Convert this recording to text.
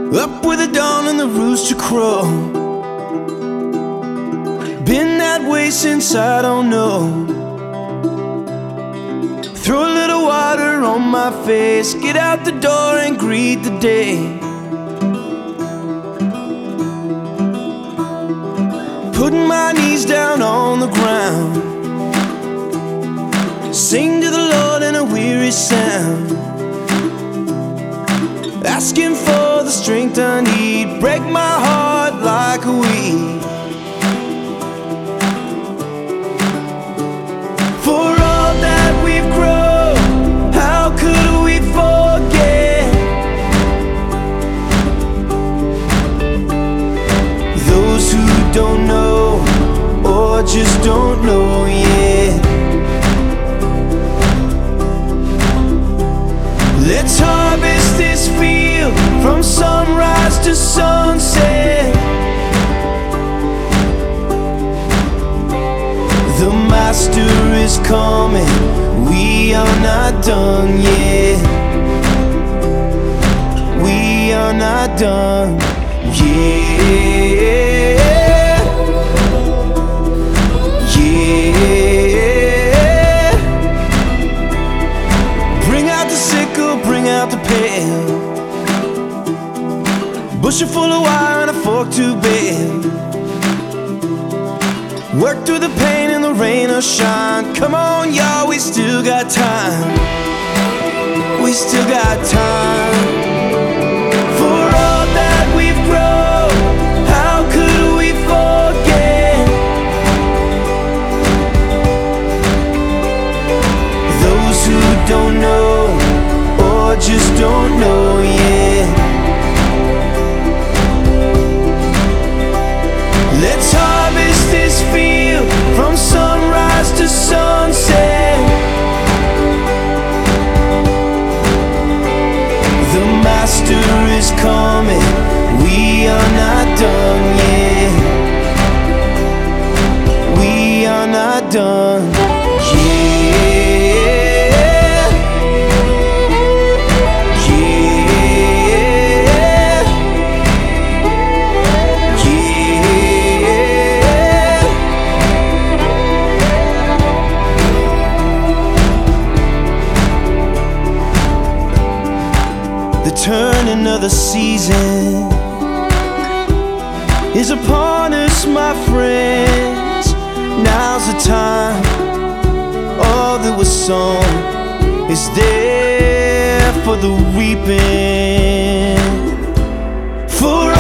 Up with the dawn and the rooster crow. Been that way since I don't know. Throw a little water on my face, get out the door and greet the day. Putting my knees down on the ground, sing to the Lord in a weary sound, asking for the strength I need, break my heart like a weed. For all that we've grown, how could we forget those who don't know or just don't know yet? Let's harvest this field from sunrise to sunset. The master is coming, we are not done yet. We are not done yet. Bring out the sickle, bring out the pail, bushel full of wire and a fork to bend. Work through the pain and the rain or shine. Come on, y'all, we still got time. We still got time. For all that we've grown, how could we forget those who don't know or just don't know yet? Let's harvest this field from sunrise to sunset. The master is coming, we are not done yet. We are not done yet. The turning of the season is upon us, my friends. Now's the time. All that was sown is there for the reaping. For